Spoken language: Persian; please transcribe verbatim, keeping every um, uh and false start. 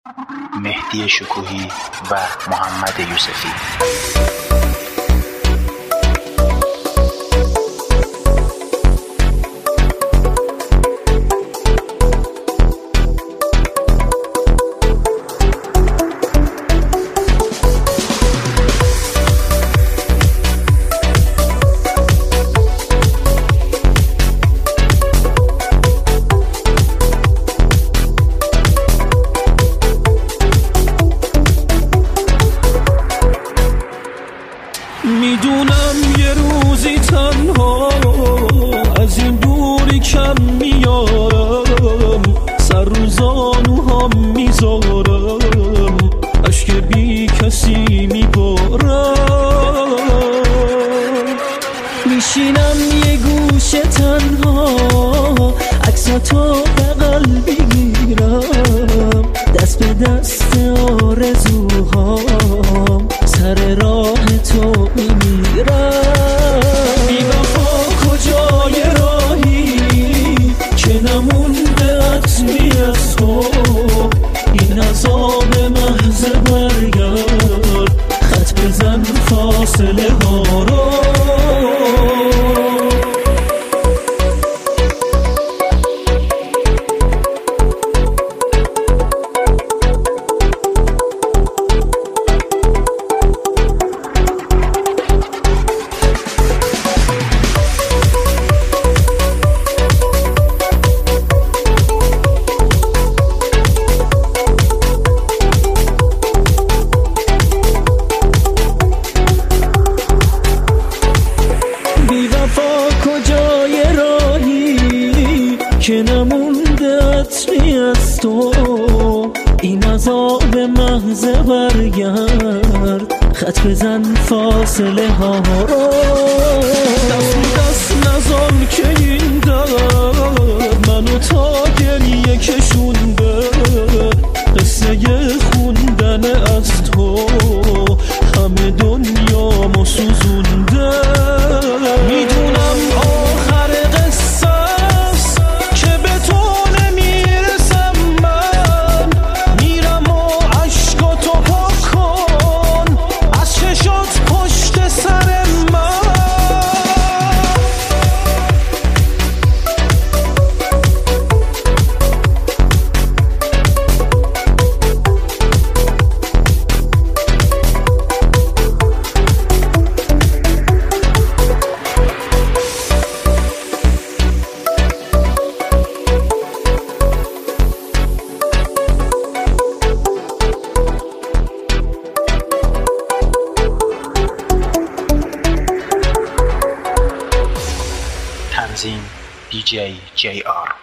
مهدی شکوهی و محمد یوسفی. میدونم یه روزی تنها از این دوری کم میارم، سر رو زانوهام میذارم، اشک بی کسی میبارم، میشینم یه گوشه تنها عکساتو بغل بگیرم، دست به دست آرزوهام سر راه تو میمیرم. بی وفا کجای راهی که نمونده عطری از تو، این عذاب محض برگرد، خط بزن فاصله ها رو. کجای راهی که نمونده عطری از تو، این عذاب محض برگرد، خط بزن فاصله ها رو. دست دست نزن که این درد منو تا گریه کشونده، قصه خوندن از تو همه دنیامو سوزونده. میدونم آخر قصه است که به تو نمیرسم، من میرم و عشقاتو پاک کن از چشات پشت سر من. تنظیم دی جی جی آر.